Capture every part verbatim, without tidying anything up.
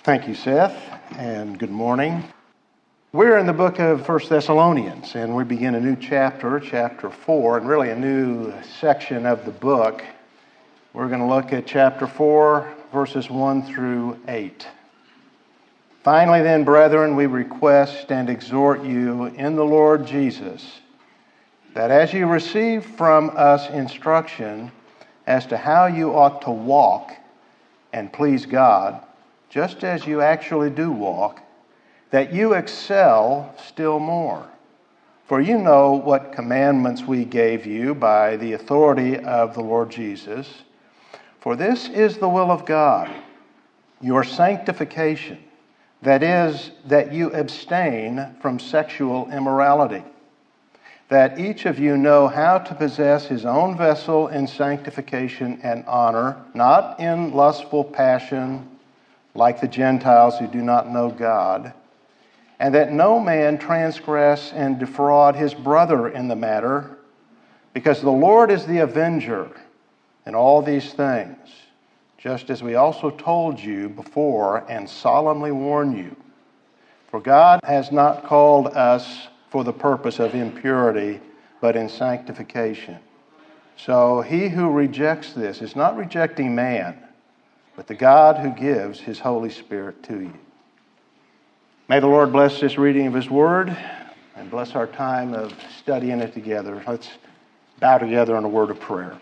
Thank you, Seth, and good morning. We're in the book of First Thessalonians, and we begin a new chapter, chapter four, and really a new section of the book. We're going to look at chapter four, verses one through eight. Finally then, brethren, we request and exhort you in the Lord Jesus, that as you receive from us instruction as to how you ought to walk and please God, just as you actually do walk, that you excel still more. For you know what commandments we gave you by the authority of the Lord Jesus. For this is the will of God, your sanctification, that is, that you abstain from sexual immorality, that each of you know how to possess his own vessel in sanctification and honor, not in lustful passion, like the Gentiles who do not know God, and that no man transgress and defraud his brother in the matter, because the Lord is the avenger in all these things, just as we also told you before and solemnly warn you. For God has not called us for the purpose of impurity, but in sanctification. So he who rejects this is not rejecting man, but the God who gives his Holy Spirit to you. May the Lord bless this reading of his word and bless our time of studying it together. Let's bow together in a word of prayer.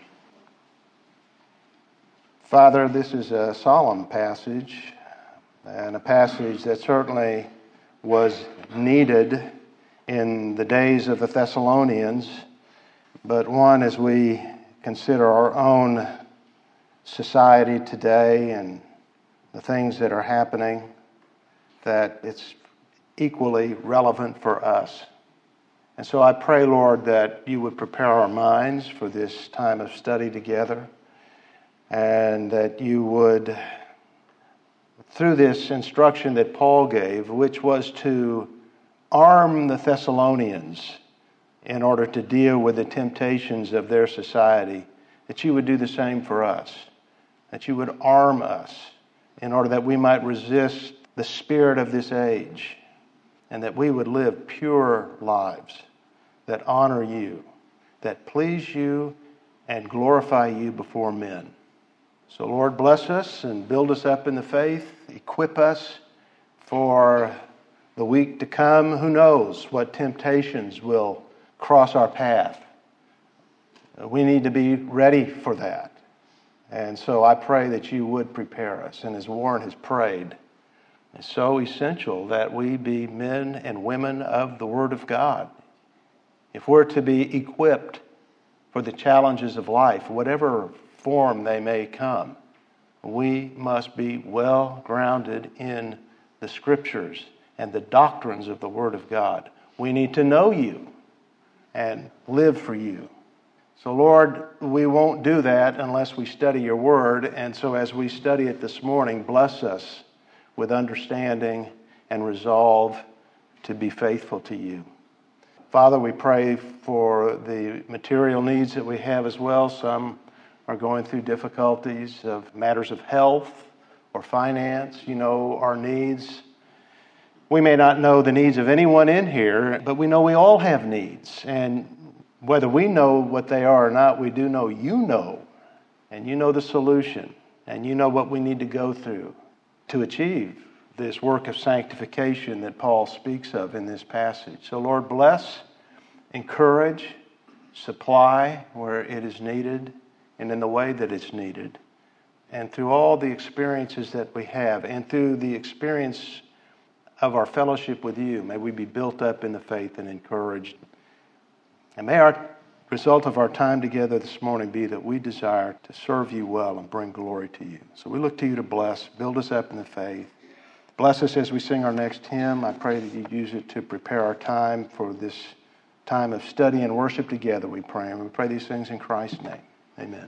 Father, this is a solemn passage, and a passage that certainly was needed in the days of the Thessalonians, but one as we consider our own society today and the things that are happening, that it's equally relevant for us. And so I pray, Lord, that you would prepare our minds for this time of study together, and that you would, through this instruction that Paul gave, which was to arm the Thessalonians in order to deal with the temptations of their society, that you would do the same for us, that you would arm us in order that we might resist the spirit of this age, and that we would live pure lives that honor you, that please you, and glorify you before men. So, Lord, bless us and build us up in the faith, equip us for the week to come. Who knows what temptations will cross our path? We need to be ready for that. And so I pray that you would prepare us. And as Warren has prayed, it's so essential that we be men and women of the Word of God. If we're to be equipped for the challenges of life, whatever form they may come, we must be well grounded in the Scriptures and the doctrines of the Word of God. We need to know you and live for you. So, Lord, we won't do that unless we study your word. And so as we study it this morning, bless us with understanding and resolve to be faithful to you. Father, we pray for the material needs that we have as well. Some are going through difficulties of matters of health or finance. You know our needs. We may not know the needs of anyone in here, but we know we all have needs. And whether we know what they are or not, we do know you know, and you know the solution, and you know what we need to go through to achieve this work of sanctification that Paul speaks of in this passage. So, Lord, bless, encourage, supply where it is needed and in the way that it's needed. And through all the experiences that we have, and through the experience of our fellowship with you, may we be built up in the faith and encouraged. And may our result of our time together this morning be that we desire to serve you well and bring glory to you. So we look to you to bless, build us up in the faith. Bless us as we sing our next hymn. I pray that you use it to prepare our time for this time of study and worship together, we pray. And we pray these things in Christ's name. Amen.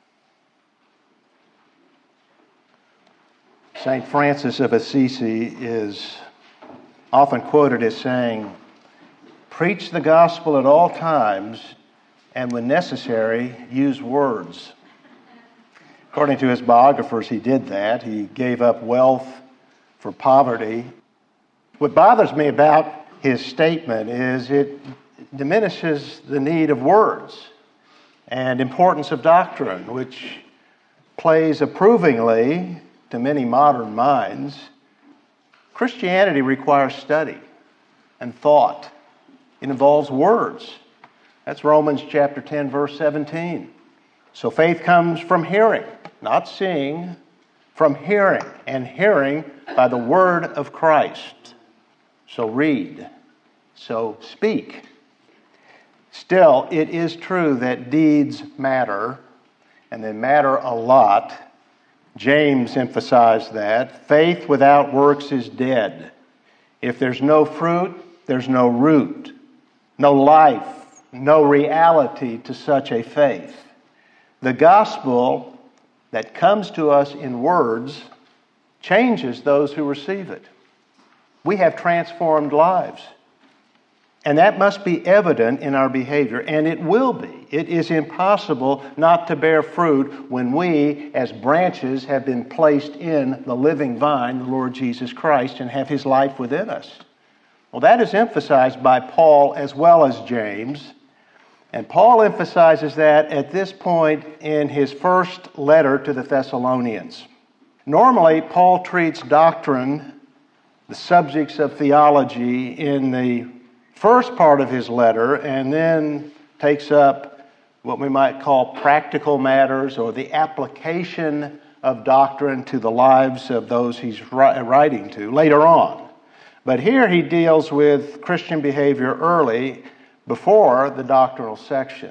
Saint Francis of Assisi is often quoted as saying, "Preach the gospel at all times, and when necessary, use words." According to his biographers, he did that. He gave up wealth for poverty. What bothers me about his statement is it diminishes the need of words and importance of doctrine, which plays approvingly to many modern minds. Christianity requires study and thought. It involves words. That's Romans chapter ten, verse seventeen. So faith comes from hearing, not seeing, from hearing, and hearing by the word of Christ. So read. So speak. Still, it is true that deeds matter, and they matter a lot. James emphasized that. Faith without works is dead. If there's no fruit, there's no root, no life, no reality to such a faith. The gospel that comes to us in words changes those who receive it. We have transformed lives. And that must be evident in our behavior, and it will be. It is impossible not to bear fruit when we, as branches, have been placed in the living vine, the Lord Jesus Christ, and have His life within us. Well, that is emphasized by Paul as well as James. And Paul emphasizes that at this point in his first letter to the Thessalonians. Normally, Paul treats doctrine, the subjects of theology, in the first part of his letter, and then takes up what we might call practical matters or the application of doctrine to the lives of those he's writing to later on. But here he deals with Christian behavior early, before the doctrinal section.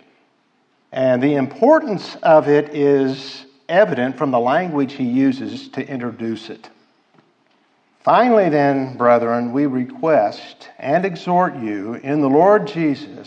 And the importance of it is evident from the language he uses to introduce it. Finally then, brethren, we request and exhort you in the Lord Jesus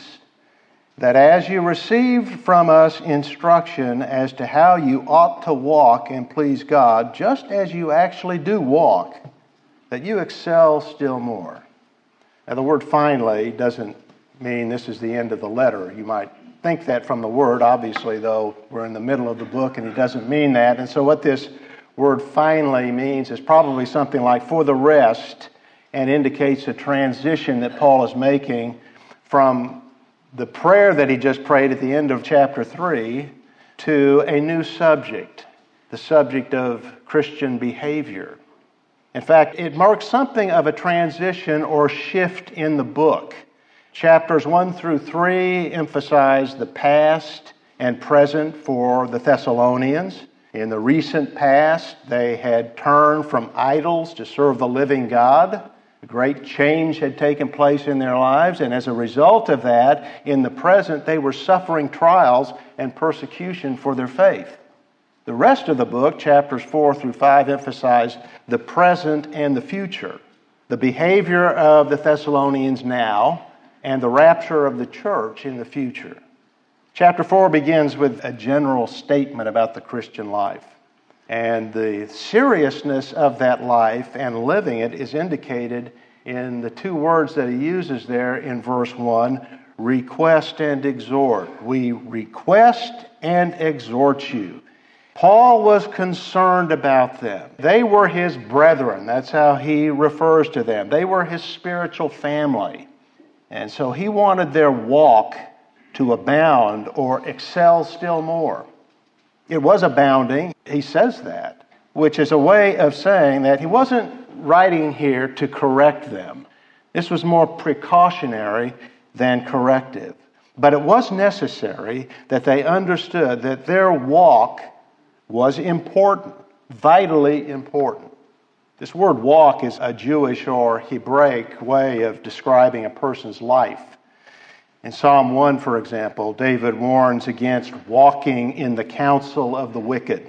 that as you received from us instruction as to how you ought to walk and please God, just as you actually do walk, that you excel still more. Now the word finally doesn't mean this is the end of the letter. You might think that from the word. Obviously, though, we're in the middle of the book and he doesn't mean that. And so what this word finally means is probably something like for the rest, and indicates a transition that Paul is making from the prayer that he just prayed at the end of chapter three to a new subject, the subject of Christian behavior. In fact, it marks something of a transition or shift in the book. Chapters one through three emphasize the past and present for the Thessalonians. In the recent past, they had turned from idols to serve the living God. A great change had taken place in their lives, and as a result of that, in the present, they were suffering trials and persecution for their faith. The rest of the book, chapters four through five, emphasize the present and the future, the behavior of the Thessalonians now, and the rapture of the church in the future. Chapter four begins with a general statement about the Christian life. And the seriousness of that life and living it is indicated in the two words that he uses there in verse one, request and exhort. We request and exhort you. Paul was concerned about them. They were his brethren. That's how he refers to them. They were his spiritual family. And so he wanted their walk to abound or excel still more. It was abounding. He says that, which is a way of saying that he wasn't writing here to correct them. This was more precautionary than corrective. But it was necessary that they understood that their walk was important, vitally important. This word walk is a Jewish or Hebraic way of describing a person's life. In Psalm one, for example, David warns against walking in the counsel of the wicked.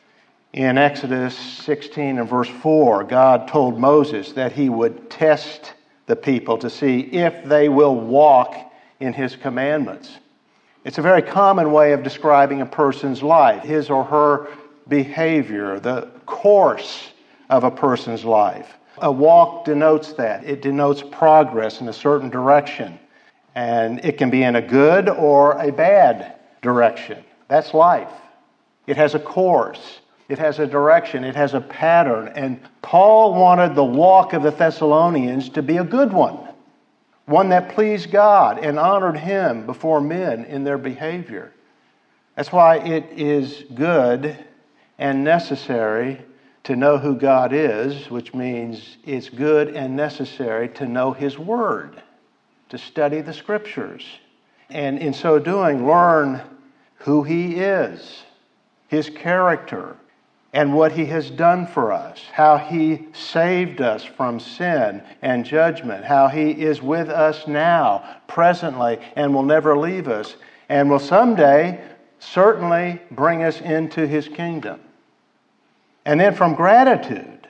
In Exodus sixteen and verse four, God told Moses that he would test the people to see if they will walk in his commandments. It's a very common way of describing a person's life, his or her behavior, the course of a person's life. A walk denotes that. It denotes progress in a certain direction. And it can be in a good or a bad direction. That's life. It has a course. It has a direction. It has a pattern. And Paul wanted the walk of the Thessalonians to be a good one, one that pleased God and honored Him before men in their behavior. That's why it is good and necessary to know who God is, which means it's good and necessary to know His Word, to study the Scriptures, and in so doing, learn who He is, His character, and what He has done for us, how He saved us from sin and judgment, how He is with us now, presently, and will never leave us, and will someday certainly bring us into His kingdom. And then from gratitude,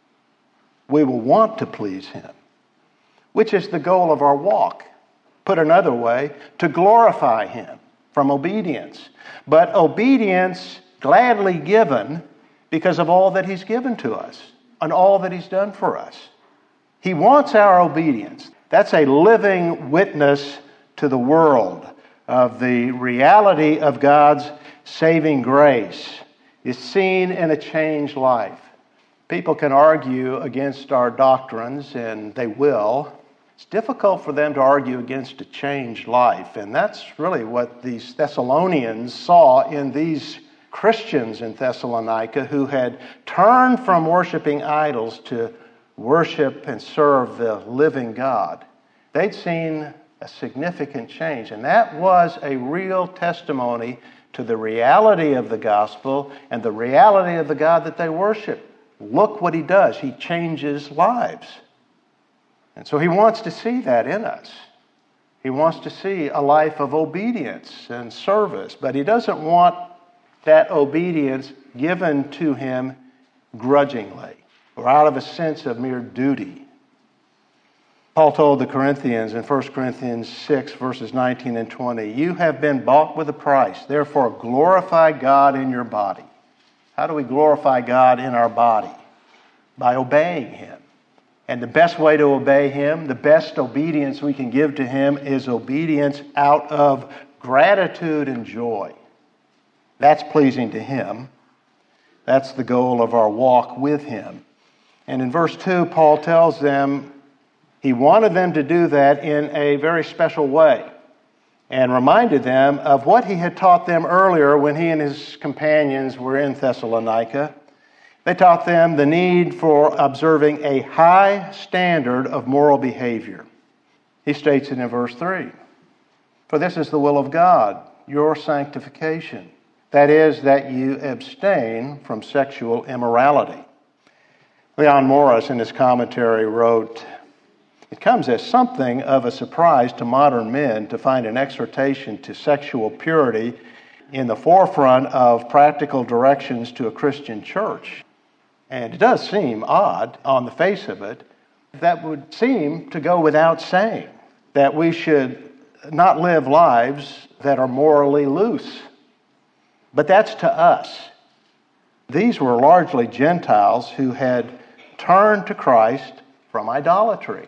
we will want to please Him, which is the goal of our walk. Put another way, to glorify Him from obedience. But obedience gladly given because of all that He's given to us and all that He's done for us. He wants our obedience. That's a living witness to the world of the reality of God's saving grace. Is seen in a changed life. People can argue against our doctrines, and they will. It's difficult for them to argue against a changed life, and that's really what these Thessalonians saw in these Christians in Thessalonica who had turned from worshiping idols to worship and serve the living God. They'd seen a significant change, and that was a real testimony to the reality of the gospel and the reality of the God that they worship. Look what He does. He changes lives. And so He wants to see that in us. He wants to see a life of obedience and service, but He doesn't want that obedience given to Him grudgingly or out of a sense of mere duty. Paul told the Corinthians in First Corinthians six, verses nineteen and twenty, "You have been bought with a price. Therefore, glorify God in your body." How do we glorify God in our body? By obeying Him. And the best way to obey Him, the best obedience we can give to Him, is obedience out of gratitude and joy. That's pleasing to Him. That's the goal of our walk with Him. And in verse two, Paul tells them, he wanted them to do that in a very special way and reminded them of what he had taught them earlier when he and his companions were in Thessalonica. They taught them the need for observing a high standard of moral behavior. He states it in verse three. "For this is the will of God, your sanctification. That is, that you abstain from sexual immorality." Leon Morris, in his commentary, wrote, "It comes as something of a surprise to modern men to find an exhortation to sexual purity in the forefront of practical directions to a Christian church. And it does seem odd on the face of it. That would seem to go without saying, that we should not live lives that are morally loose. But that's to us. These were largely Gentiles who had turned to Christ from idolatry.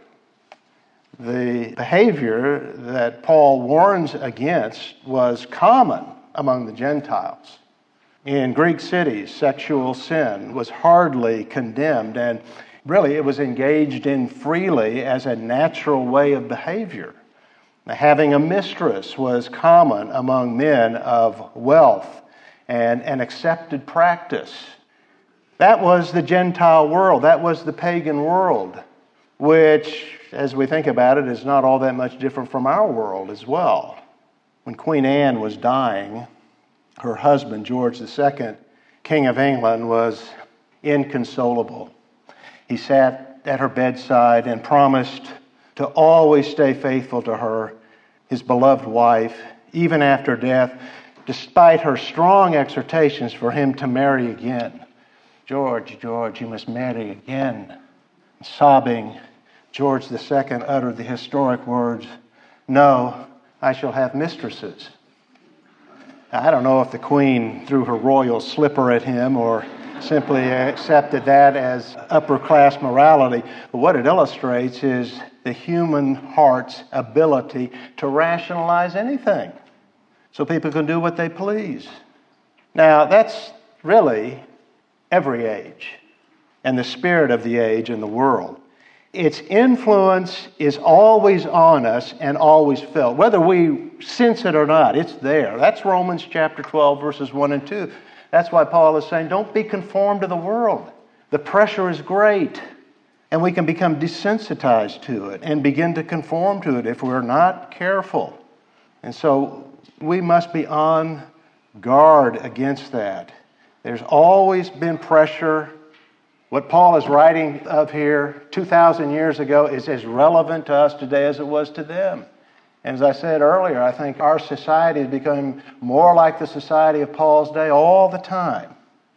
The behavior that Paul warns against was common among the Gentiles. In Greek cities, sexual sin was hardly condemned, and really it was engaged in freely as a natural way of behavior. Having a mistress was common among men of wealth and an accepted practice. That was the Gentile world. That was the pagan world, which, as we think about it, is not all that much different from our world as well. When Queen Anne was dying, her husband, George the Second, King of England, was inconsolable. He sat at her bedside and promised to always stay faithful to her, his beloved wife, even after death, despite her strong exhortations for him to marry again. "George, George, you must marry again." Sobbing, George the Second uttered the historic words, "No, I shall have mistresses." I don't know if the Queen threw her royal slipper at him or simply accepted that as upper-class morality. But what it illustrates is the human heart's ability to rationalize anything so people can do what they please. Now, that's really every age and the spirit of the age and the world. Its influence is always on us and always felt. Whether we sense it or not, it's there. That's Romans chapter twelve, verses one and two. That's why Paul is saying, don't be conformed to the world. The pressure is great, and we can become desensitized to it and begin to conform to it if we're not careful. And so we must be on guard against that. There's always been pressure. What Paul is writing of here two thousand years ago is as relevant to us today as it was to them. And as I said earlier, I think our society is becoming more like the society of Paul's day all the time.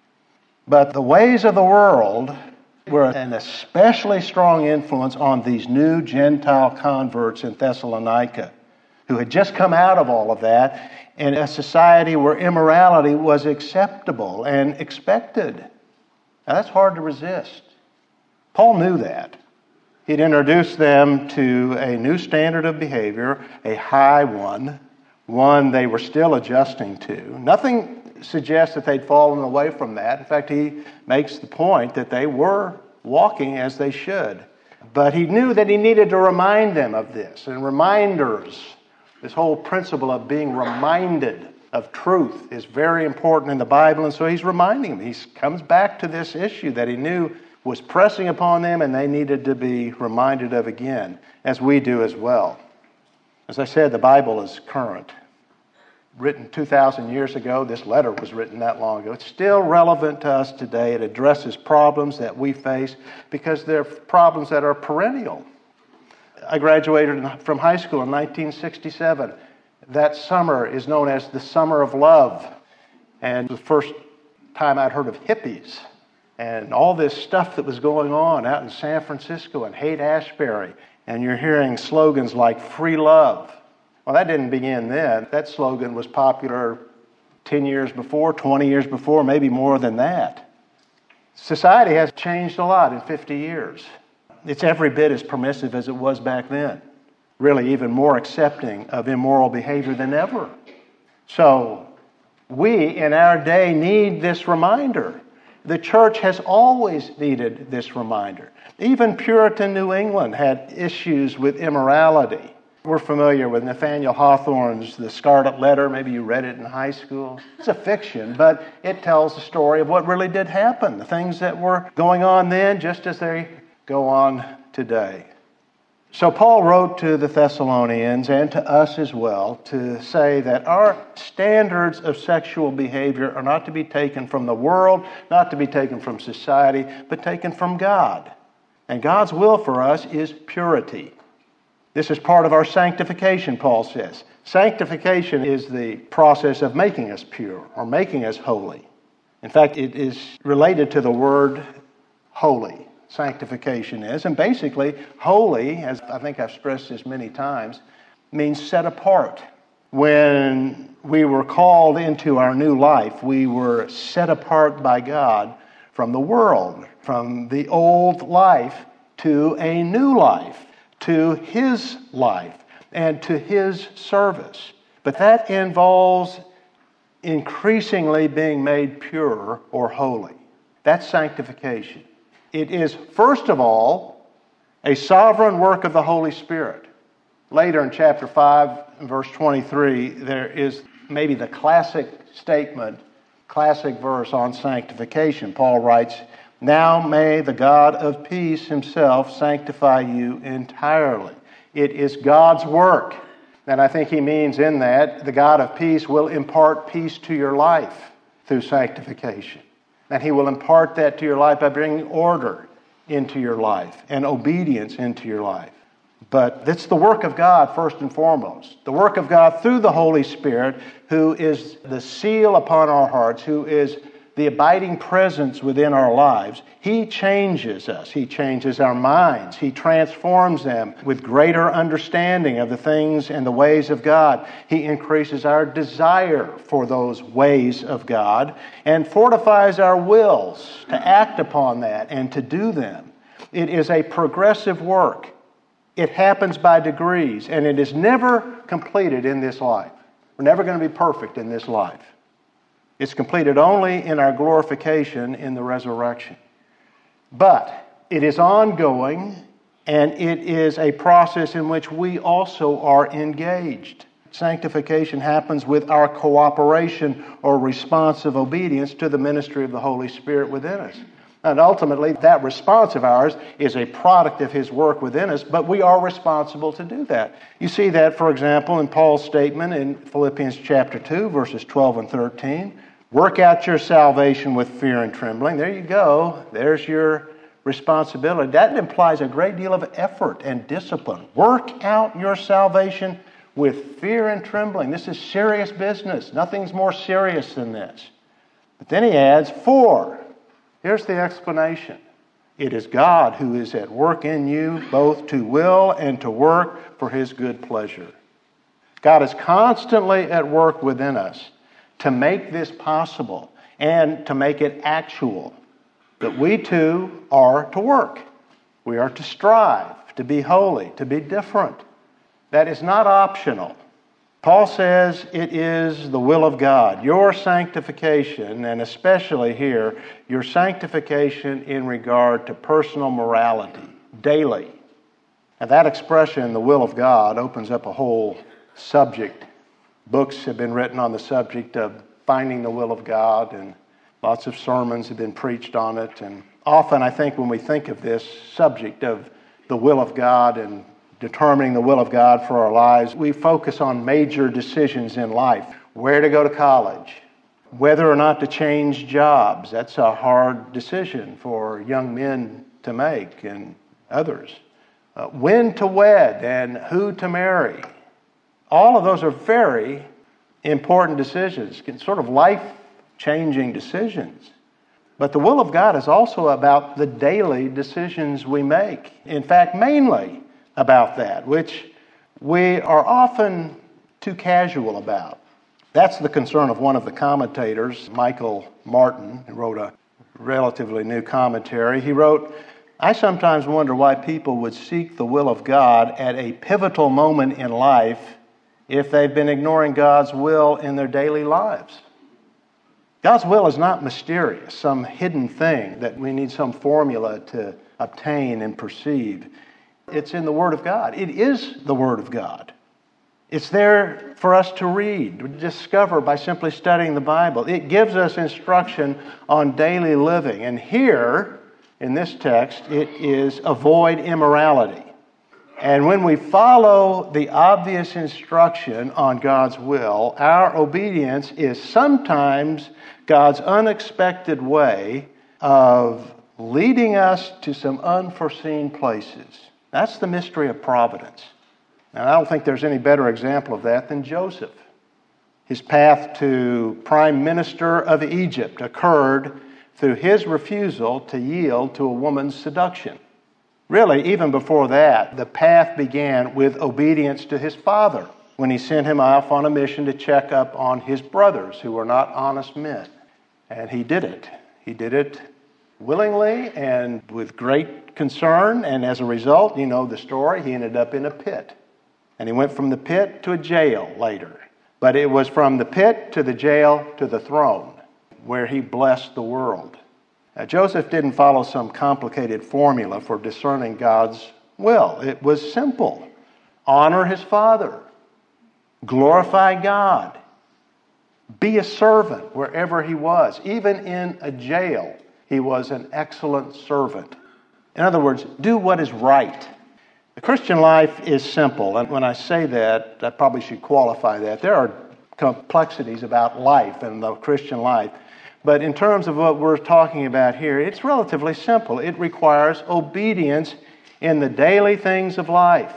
But the ways of the world were an especially strong influence on these new Gentile converts in Thessalonica, who had just come out of all of that in a society where immorality was acceptable and expected. Now, that's hard to resist. Paul knew that. He'd introduced them to a new standard of behavior, a high one, one they were still adjusting to. Nothing suggests that they'd fallen away from that. In fact, he makes the point that they were walking as they should. But he knew that he needed to remind them of this. And reminders, this whole principle of being reminded of truth is very important in the Bible, and so he's reminding them. He comes back to this issue that he knew was pressing upon them and they needed to be reminded of again, as we do as well. As I said, the Bible is current. Written two thousand years ago, this letter was written that long ago. It's still relevant to us today. It addresses problems that we face because they're problems that are perennial. I graduated from high school in nineteen sixty-seven. That summer is known as the Summer of Love. And the first time I'd heard of hippies and all this stuff that was going on out in San Francisco and Haight-Ashbury. And you're hearing slogans like free love. Well, that didn't begin then. That slogan was popular ten years before, twenty years before, maybe more than that. Society has changed a lot in fifty years. It's every bit as permissive as it was back then. Really even more accepting of immoral behavior than ever. So we in our day need this reminder. The church has always needed this reminder. Even Puritan New England had issues with immorality. We're familiar with Nathaniel Hawthorne's The Scarlet Letter. Maybe you read it in high school. It's a fiction, but it tells the story of what really did happen, the things that were going on then just as they go on today. So Paul wrote to the Thessalonians and to us as well to say that our standards of sexual behavior are not to be taken from the world, not to be taken from society, but taken from God. And God's will for us is purity. This is part of our sanctification, Paul says. Sanctification is the process of making us pure or making us holy. In fact, it is related to the word holy. Sanctification is. And basically, holy, as I think I've stressed this many times, means set apart. When we were called into our new life, we were set apart by God from the world, from the old life to a new life, to His life, and to His service. But that involves increasingly being made pure or holy. That's sanctification. It is, first of all, a sovereign work of the Holy Spirit. Later in chapter five, verse twenty-three, there is maybe the classic statement, classic verse on sanctification. Paul writes, "Now may the God of peace Himself sanctify you entirely." It is God's work. And I think he means in that the God of peace will impart peace to your life through sanctification. And He will impart that to your life by bringing order into your life and obedience into your life. But that's the work of God first and foremost. The work of God through the Holy Spirit, who is the seal upon our hearts, who is the abiding presence within our lives. He changes us. He changes our minds. He transforms them with greater understanding of the things and the ways of God. He increases our desire for those ways of God and fortifies our wills to act upon that and to do them. It is a progressive work. It happens by degrees, and it is never completed in this life. We're never going to be perfect in this life. It's completed only in our glorification in the resurrection. But it is ongoing, and it is a process in which we also are engaged. Sanctification happens with our cooperation or responsive obedience to the ministry of the Holy Spirit within us. And ultimately, that response of ours is a product of His work within us, but we are responsible to do that. You see that, for example, in Paul's statement in Philippians chapter two, verses twelve and thirteen. Work out your salvation with fear and trembling. There you go. There's your responsibility. That implies a great deal of effort and discipline. Work out your salvation with fear and trembling. This is serious business. Nothing's more serious than this. But then he adds, for, here's the explanation. It is God who is at work in you, both to will and to work for His good pleasure. God is constantly at work within us to make this possible and to make it actual. That we too are to work. We are to strive, to be holy, to be different. That is not optional. Paul says it is the will of God. Your sanctification, and especially here, your sanctification in regard to personal morality, daily. And that expression, the will of God, opens up a whole subject. Books have been written on the subject of finding the will of God, and lots of sermons have been preached on it. And often I think when we think of this subject of the will of God and determining the will of God for our lives, we focus on major decisions in life. Where to go to college, whether or not to change jobs. That's a hard decision for young men to make and others. Uh, when to wed and who to marry. All of those are very important decisions, sort of life-changing decisions. But the will of God is also about the daily decisions we make. In fact, mainly about that, which we are often too casual about. That's the concern of one of the commentators, Michael Martin, who wrote a relatively new commentary. He wrote, I sometimes wonder why people would seek the will of God at a pivotal moment in life if they've been ignoring God's will in their daily lives. God's will is not mysterious, some hidden thing that we need some formula to obtain and perceive. It's in the Word of God. It is the Word of God. It's there for us to read, to discover by simply studying the Bible. It gives us instruction on daily living. And here, in this text, it is avoid immorality. And when we follow the obvious instruction on God's will, our obedience is sometimes God's unexpected way of leading us to some unforeseen places. That's the mystery of providence. And I don't think there's any better example of that than Joseph. His path to prime minister of Egypt occurred through his refusal to yield to a woman's seduction. Really, even before that, the path began with obedience to his father when he sent him off on a mission to check up on his brothers who were not honest men. And he did it. He did it willingly and with great concern, and as a result, you know the story, he ended up in a pit. And he went from the pit to a jail later. But it was from the pit to the jail to the throne where he blessed the world. Now, Joseph didn't follow some complicated formula for discerning God's will. It was simple. Honor his father. Glorify God. Be a servant wherever he was. Even in a jail, he was an excellent servant. In other words, do what is right. The Christian life is simple. And when I say that, I probably should qualify that. There are complexities about life and the Christian life. But in terms of what we're talking about here, it's relatively simple. It requires obedience in the daily things of life.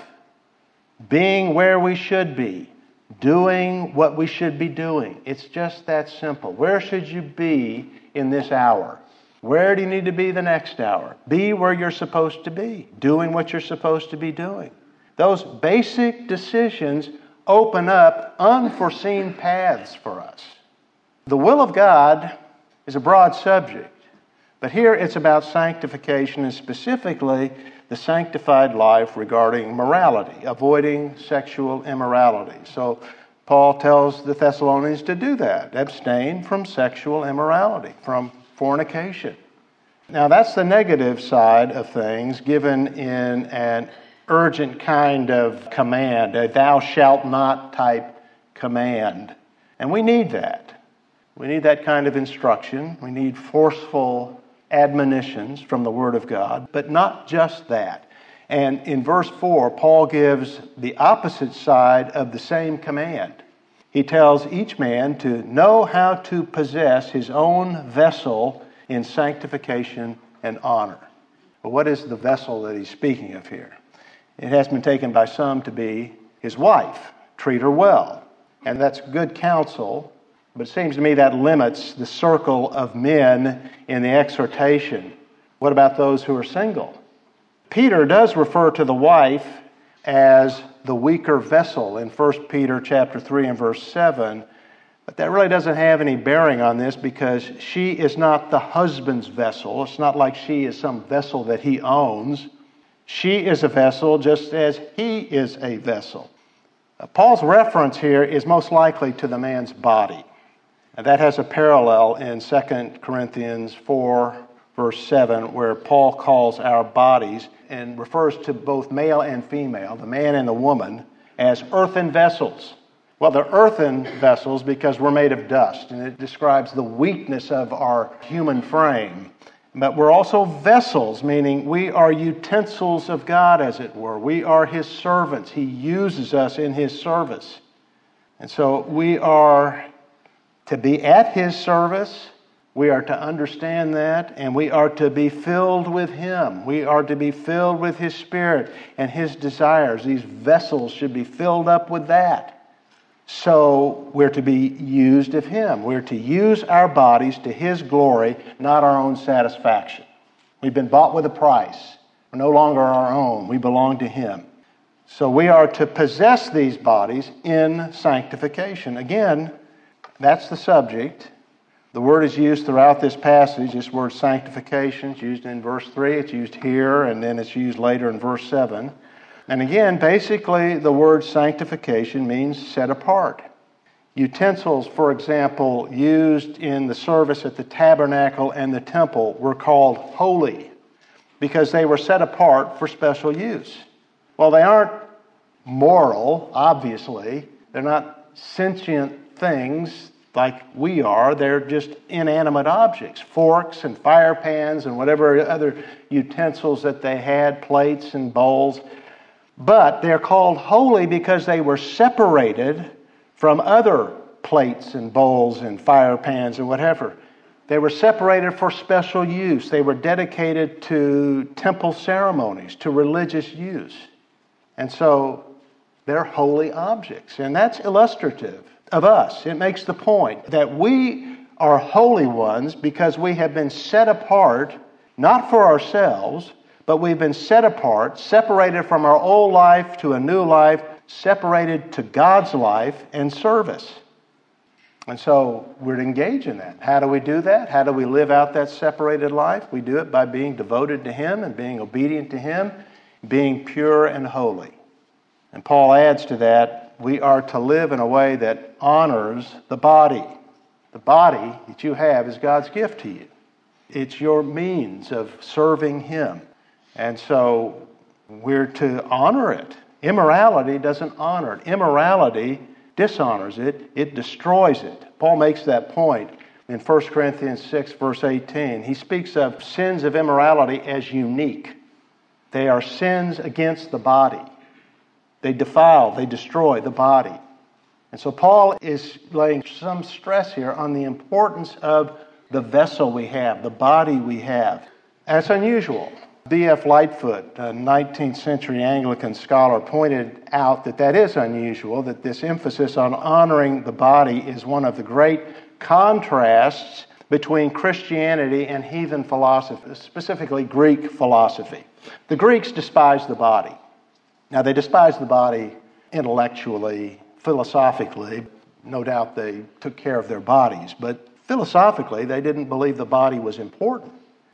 Being where we should be. Doing what we should be doing. It's just that simple. Where should you be in this hour? Where do you need to be the next hour? Be where you're supposed to be. Doing what you're supposed to be doing. Those basic decisions open up unforeseen paths for us. The will of God is a broad subject, but here it's about sanctification and specifically the sanctified life regarding morality, avoiding sexual immorality. So Paul tells the Thessalonians to do that. Abstain from sexual immorality, from fornication. Now, that's the negative side of things given in an urgent kind of command, a thou shalt not type command. And we need that. We need that kind of instruction. We need forceful admonitions from the Word of God, but not just that. And in verse four, Paul gives the opposite side of the same command. He tells each man to know how to possess his own vessel in sanctification and honor. But what is the vessel that he's speaking of here? It has been taken by some to be his wife. Treat her well. And that's good counsel, but it seems to me that limits the circle of men in the exhortation. What about those who are single? Peter does refer to the wife as the weaker vessel in First Peter chapter three and verse seven, but that really doesn't have any bearing on this because she is not the husband's vessel. It's not like she is some vessel that he owns. She is a vessel just as he is a vessel. Uh, Paul's reference here is most likely to the man's body. And that has a parallel in Second Corinthians four, verse seven, where Paul calls our bodies and refers to both male and female, the man and the woman, as earthen vessels. Well, they're earthen vessels because we're made of dust, and it describes the weakness of our human frame. But we're also vessels, meaning we are utensils of God, as it were. We are His servants. He uses us in His service. And so we are to be at His service. We are to understand that, and we are to be filled with Him. We are to be filled with His Spirit and His desires. These vessels should be filled up with that. So we're to be used of Him. We're to use our bodies to His glory, not our own satisfaction. We've been bought with a price. We're no longer our own. We belong to Him. So we are to possess these bodies in sanctification. Again, that's the subject. The word is used throughout this passage. This word sanctification is used in verse three. It's used here, and then it's used later in verse seven. And again, basically, the word sanctification means set apart. Utensils, for example, used in the service at the tabernacle and the temple were called holy because they were set apart for special use. Well, they aren't moral, obviously. They're not sentient things like we are. They're just inanimate objects, forks and fire pans and whatever other utensils that they had, plates and bowls. But they're called holy because they were separated from other plates and bowls and fire pans and whatever. They were separated for special use. They were dedicated to temple ceremonies, to religious use. And so they're holy objects. And that's illustrative of us. It makes the point that we are holy ones because we have been set apart, not for ourselves, but we've been set apart, separated from our old life to a new life, separated to God's life and service. And so we're to engage in that. How do we do that? How do we live out that separated life? We do it by being devoted to Him and being obedient to Him, being pure and holy. And Paul adds to that, we are to live in a way that honors the body. The body that you have is God's gift to you. It's your means of serving Him. And so we're to honor it. Immorality doesn't honor it. Immorality dishonors it. It destroys it. Paul makes that point in First Corinthians six, verse eighteen. He speaks of sins of immorality as unique. They are sins against the body. They defile, they destroy the body. And so Paul is laying some stress here on the importance of the vessel we have, the body we have. And it's unusual. B F Lightfoot, a nineteenth century Anglican scholar, pointed out that that is unusual, that this emphasis on honoring the body is one of the great contrasts between Christianity and heathen philosophy, specifically Greek philosophy. The Greeks despised the body. Now, they despised the body intellectually, philosophically. No doubt they took care of their bodies, but philosophically, they didn't believe the body was important.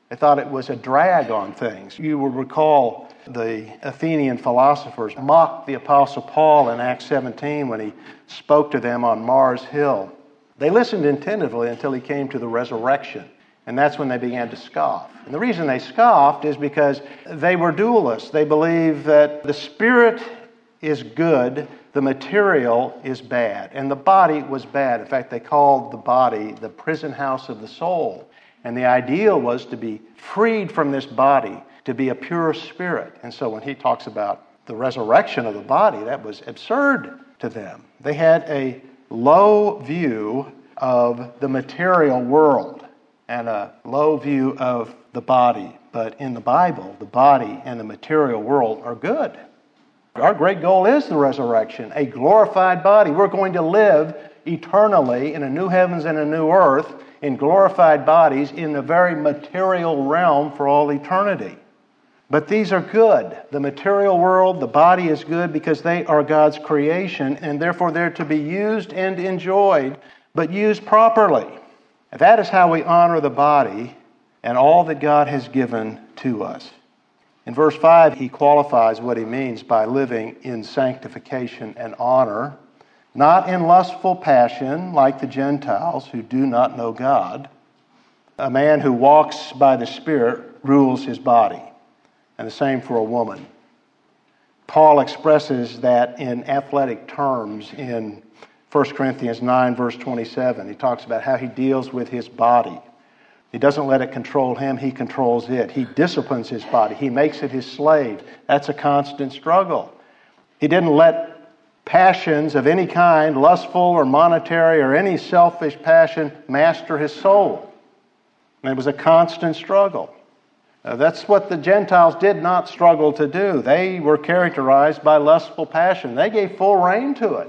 They thought it was a drag on things. You will recall the Athenian philosophers mocked the Apostle Paul in Acts seventeen when he spoke to them on Mars Hill. They listened attentively until he came to the resurrection, and that's when they began to scoff. And the reason they scoffed is because they were dualists. They believed that the spirit is good, the material is bad, and the body was bad. In fact, they called the body the prison house of the soul. And the ideal was to be freed from this body, to be a pure spirit. And so when he talks about the resurrection of the body, that was absurd to them. They had a low view of the material world and a low view of the body. But in the Bible, the body and the material world are good. Our great goal is the resurrection, a glorified body. We're going to live eternally in a new heavens and a new earth, in glorified bodies in the very material realm for all eternity. But these are good. The material world, the body is good because they are God's creation, and therefore they're to be used and enjoyed, but used properly. And that is how we honor the body and all that God has given to us. In verse five, he qualifies what he means by living in sanctification and honor, not in lustful passion like the Gentiles who do not know God. A man who walks by the Spirit rules his body, and the same for a woman. Paul expresses that in athletic terms in First Corinthians nine, verse twenty-seven. He talks about how he deals with his body. He doesn't let it control him, he controls it. He disciplines his body. He makes it his slave. That's a constant struggle. He didn't let passions of any kind, lustful or monetary or any selfish passion, master his soul. And it was a constant struggle. Uh, that's what the Gentiles did not struggle to do. They were characterized by lustful passion. They gave full rein to it.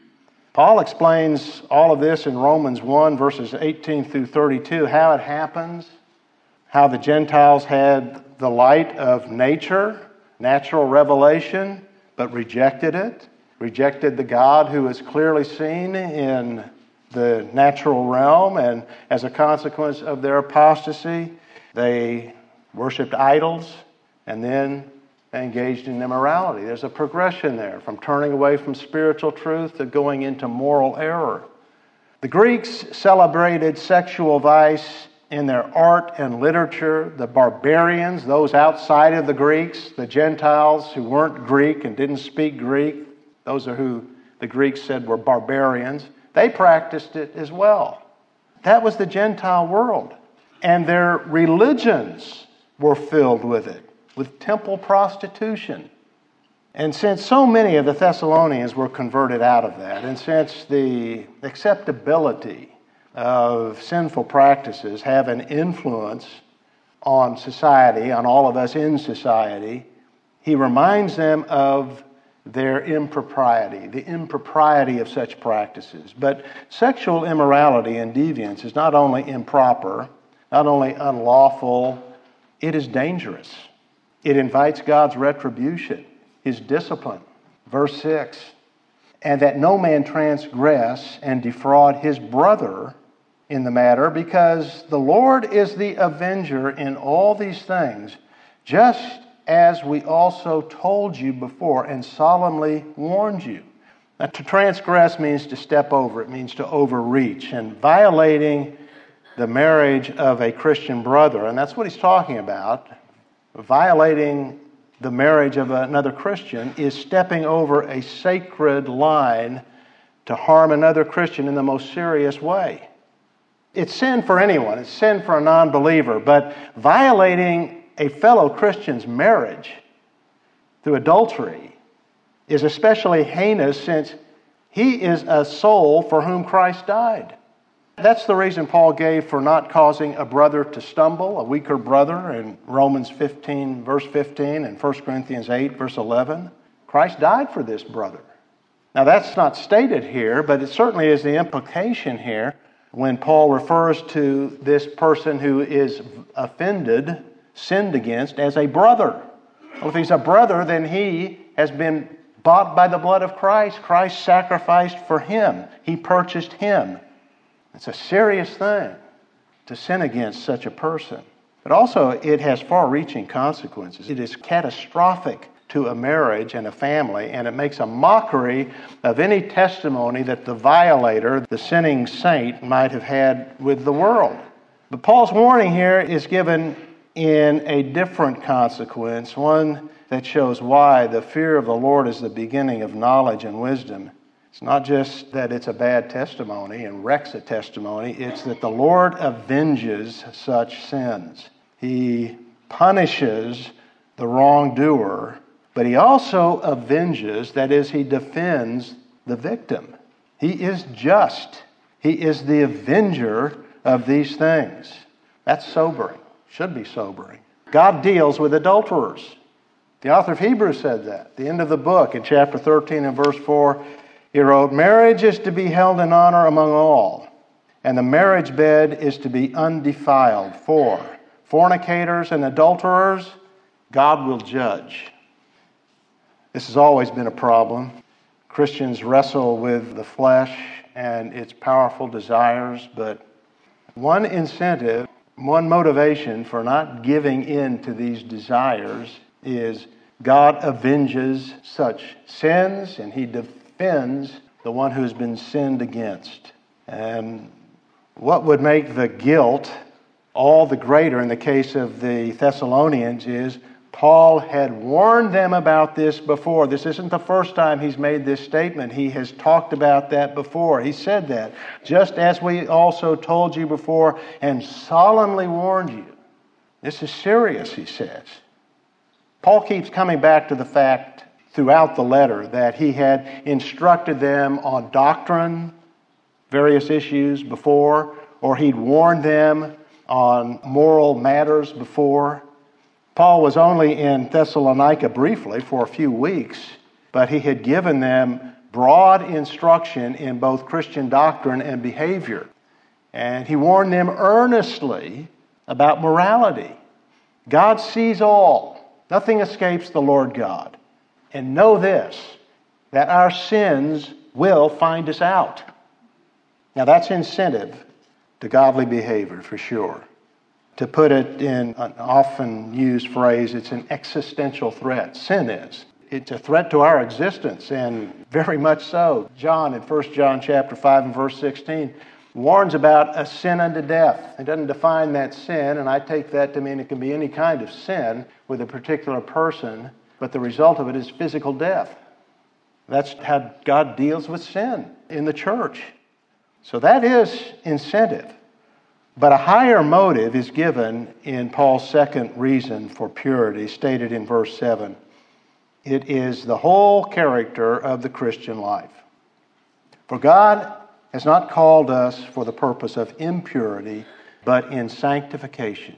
Paul explains all of this in Romans one, verses eighteen through thirty-two, how it happens, how the Gentiles had the light of nature, natural revelation, but rejected it, rejected the God who is clearly seen in the natural realm, and as a consequence of their apostasy, they worshipped idols and then engaged in immorality. There's a progression there from turning away from spiritual truth to going into moral error. The Greeks celebrated sexual vice in their art and literature. The barbarians, those outside of the Greeks, the Gentiles who weren't Greek and didn't speak Greek, those are who the Greeks said were barbarians, they practiced it as well. That was the Gentile world. And their religions were filled with it, with temple prostitution. And since so many of the Thessalonians were converted out of that, and since the acceptability of sinful practices have an influence on society, on all of us in society, he reminds them of their impropriety, the impropriety of such practices. But sexual immorality and deviance is not only improper, not only unlawful, it is dangerous. It invites God's retribution, His discipline. Verse six, and that no man transgress and defraud his brother in the matter, because the Lord is the avenger in all these things, just as we also told you before and solemnly warned you. Now, to transgress means to step over. It means to overreach. And violating the marriage of a Christian brother, and that's what he's talking about, violating the marriage of another Christian is stepping over a sacred line to harm another Christian in the most serious way. It's sin for anyone. It's sin for a non-believer. But violating a fellow Christian's marriage through adultery is especially heinous since he is a soul for whom Christ died. That's the reason Paul gave for not causing a brother to stumble, a weaker brother, in Romans fifteen, verse fifteen, and First Corinthians eight, verse eleven. Christ died for this brother. Now, that's not stated here, but it certainly is the implication here when Paul refers to this person who is offended, sinned against, as a brother. Well, if he's a brother, then he has been bought by the blood of Christ. Christ sacrificed for him. He purchased him. It's a serious thing to sin against such a person. But also, it has far-reaching consequences. It is catastrophic to a marriage and a family, and it makes a mockery of any testimony that the violator, the sinning saint, might have had with the world. But Paul's warning here is given in a different consequence, one that shows why the fear of the Lord is the beginning of knowledge and wisdom. It's not just that it's a bad testimony and wrecks a testimony, it's that the Lord avenges such sins. He punishes the wrongdoer, but he also avenges, that is, he defends the victim. He is just. He is the avenger of these things. That's sobering. Should be sobering. God deals with adulterers. The author of Hebrews said that. At the end of the book, in chapter thirteen and verse four, he wrote, "Marriage is to be held in honor among all, and the marriage bed is to be undefiled. For fornicators and adulterers, God will judge." This has always been a problem. Christians wrestle with the flesh and its powerful desires, but one incentive, one motivation for not giving in to these desires is God avenges such sins, and he defends the one who's been sinned against. And what would make the guilt all the greater in the case of the Thessalonians is Paul had warned them about this before. This isn't the first time he's made this statement. He has talked about that before. He said that, just as we also told you before and solemnly warned you. This is serious, he says. Paul keeps coming back to the fact throughout the letter that he had instructed them on doctrine, various issues before, or he'd warned them on moral matters before. Paul was only in Thessalonica briefly for a few weeks, but he had given them broad instruction in both Christian doctrine and behavior. And he warned them earnestly about morality. God sees all. Nothing escapes the Lord God. And know this, that our sins will find us out. Now that's incentive to godly behavior for sure. To put it in an often used phrase, it's an existential threat. Sin is. It's a threat to our existence, and very much so. John in First John chapter five and verse sixteen warns about a sin unto death. It doesn't define that sin, and I take that to mean it can be any kind of sin with a particular person, but the result of it is physical death. That's how God deals with sin in the church. So that is incentive. But a higher motive is given in Paul's second reason for purity, stated in verse seven. It is the whole character of the Christian life. For God has not called us for the purpose of impurity, but in sanctification.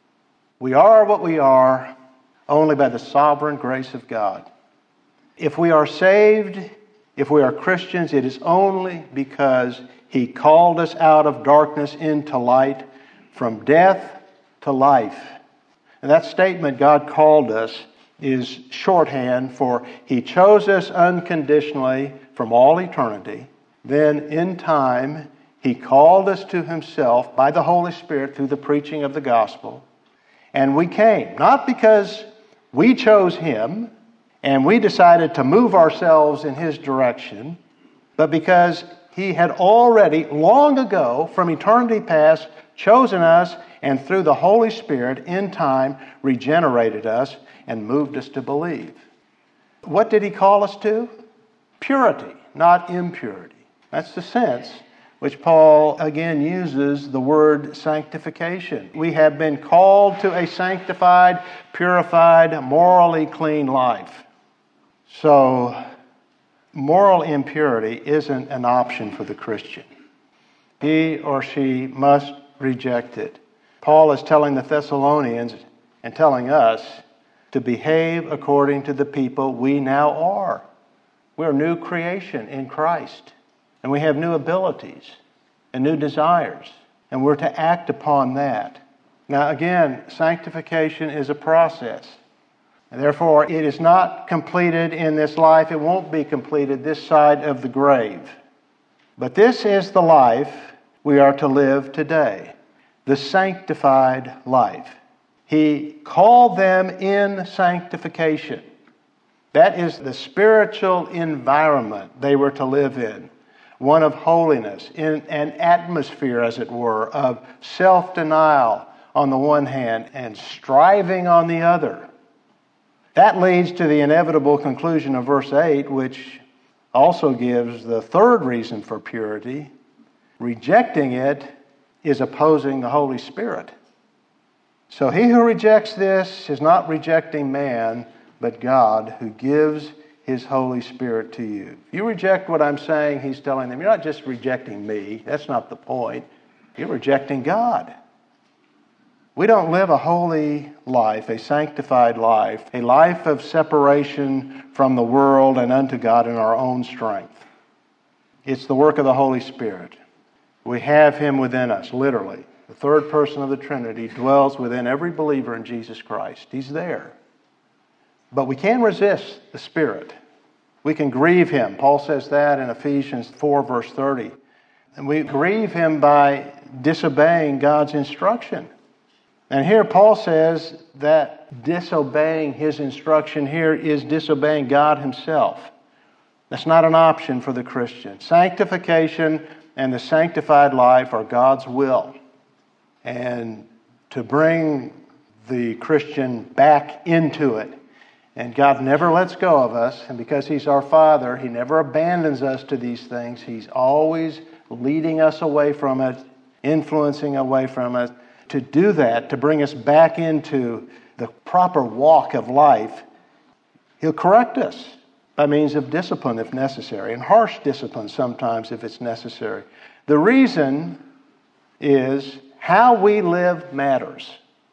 We are what we are only by the sovereign grace of God. If we are saved, if we are Christians, it is only because He called us out of darkness into light, from death to life. And that statement, God called us, is shorthand for He chose us unconditionally from all eternity. Then in time, He called us to Himself by the Holy Spirit through the preaching of the gospel. And we came, not because we chose Him and we decided to move ourselves in His direction, but because He had already, long ago, from eternity past, chosen us and through the Holy Spirit, in time, regenerated us and moved us to believe. What did He call us to? Purity, not impurity. That's the sense which Paul again uses the word sanctification. We have been called to a sanctified, purified, morally clean life. So, moral impurity isn't an option for the Christian. He or she must reject it. Paul is telling the Thessalonians and telling us to behave according to the people we now are. We're a new creation in Christ. And we have new abilities and new desires. And we're to act upon that. Now again, sanctification is a process. And therefore, it is not completed in this life. It won't be completed this side of the grave. But this is the life we are to live today. The sanctified life. He called them in sanctification. That is the spiritual environment they were to live in. One of holiness, in an atmosphere, as it were, of self-denial on the one hand and striving on the other. That leads to the inevitable conclusion of verse eight, which also gives the third reason for purity. Rejecting it is opposing the Holy Spirit. So he who rejects this is not rejecting man, but God, who gives His Holy Spirit to you. If you reject what I'm saying, He's telling them, you're not just rejecting me. That's not the point. You're rejecting God. We don't live a holy life, a sanctified life, a life of separation from the world and unto God in our own strength. It's the work of the Holy Spirit. We have Him within us, literally. The third person of the Trinity dwells within every believer in Jesus Christ. He's there. But we can't resist the Spirit. We can grieve Him. Paul says that in Ephesians four, verse thirty. And we grieve Him by disobeying God's instruction. And here Paul says that disobeying His instruction here is disobeying God Himself. That's not an option for the Christian. Sanctification and the sanctified life are God's will. And to bring the Christian back into it. And God never lets go of us. And because He's our Father, He never abandons us to these things. He's always leading us away from it, influencing away from it. To do that, to bring us back into the proper walk of life, He'll correct us by means of discipline if necessary, and harsh discipline sometimes if it's necessary. The reason is how we live matters.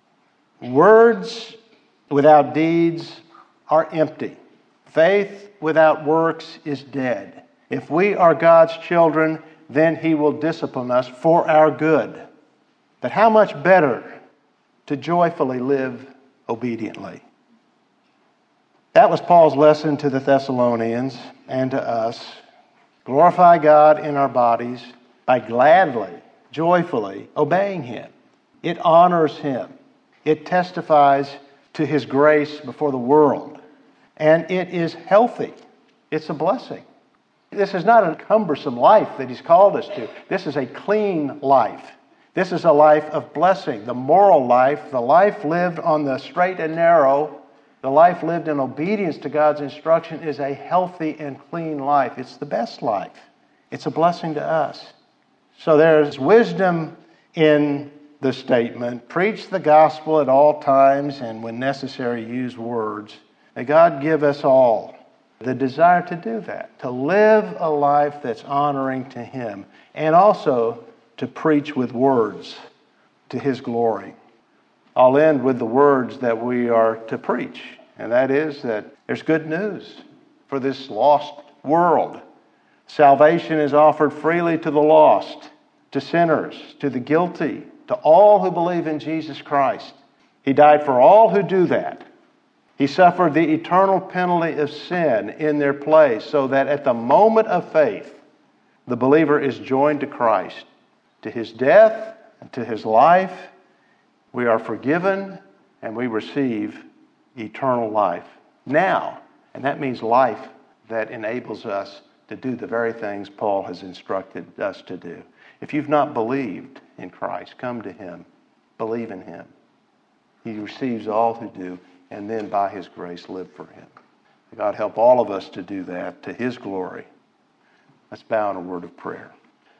Words without deeds are empty. Faith without works is dead. If we are God's children, then He will discipline us for our good. But how much better to joyfully live obediently. That was Paul's lesson to the Thessalonians and to us. Glorify God in our bodies by gladly, joyfully obeying Him. It honors Him. It testifies to His grace before the world. And it is healthy. It's a blessing. This is not a cumbersome life that He's called us to. This is a clean life. This is a life of blessing. The moral life, the life lived on the straight and narrow, the life lived in obedience to God's instruction is a healthy and clean life. It's the best life. It's a blessing to us. So there's wisdom in the statement, preach the gospel at all times and when necessary use words. May God give us all the desire to do that, to live a life that's honoring to Him, and also to preach with words to His glory. I'll end with the words that we are to preach, and that is that there's good news for this lost world. Salvation is offered freely to the lost, to sinners, to the guilty, to all who believe in Jesus Christ. He died for all who do that. He suffered the eternal penalty of sin in their place so that at the moment of faith, the believer is joined to Christ. To His death and to His life, we are forgiven and we receive eternal life now. And that means life that enables us to do the very things Paul has instructed us to do. If you've not believed in Christ, come to Him. Believe in Him. He receives all who do, and then by His grace live for Him. May God help all of us to do that to His glory. Let's bow in a word of prayer.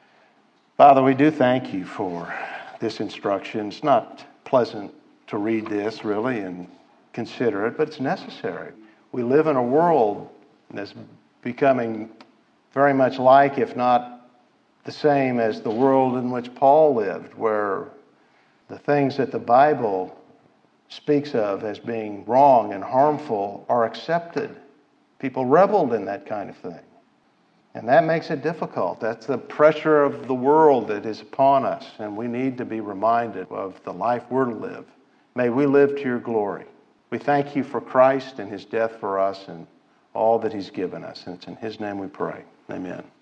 Father, we do thank You for this instruction. It's not pleasant to read this, really, and consider it, but it's necessary. We live in a world that's becoming very much like, if not the same as the world in which Paul lived, where the things that the Bible speaks of as being wrong and harmful are accepted. People reveled in that kind of thing. And that makes it difficult. That's the pressure of the world that is upon us, and we need to be reminded of the life we're to live. May we live to Your glory. We thank You for Christ and His death for us and all that He's given us. And it's in His name we pray. Amen.